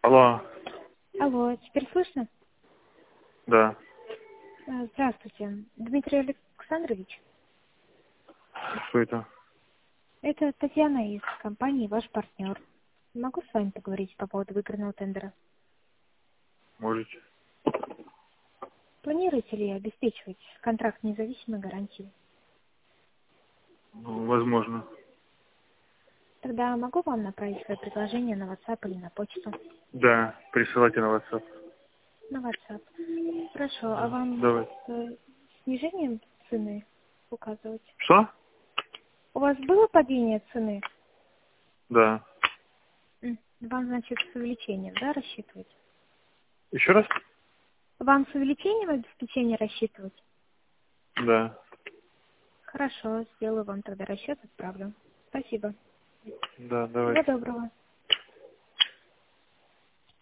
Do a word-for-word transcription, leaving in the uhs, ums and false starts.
Алло. Алло, теперь слышно? Да. Э, Здравствуйте, Дмитрий Александрович. Что это? Это Татьяна из компании «Ваш партнер». Могу с вами поговорить по поводу выигранного тендера? Можете? Планируете ли обеспечивать контракт независимой гарантии? Ну, возможно. Тогда могу вам направить свое предложение на WhatsApp или на почту? Да, присылайте на WhatsApp. На WhatsApp. Хорошо, а Да. вам Давай. с снижением цены указывать? Что? У вас было падение цены? Да. М, Вам, значит, с увеличением, да, рассчитывать? Еще раз? Вам с увеличением обеспечения рассчитывать? Да. Хорошо, сделаю вам тогда расчет, отправлю. Спасибо. Да, Всего давай. доброго.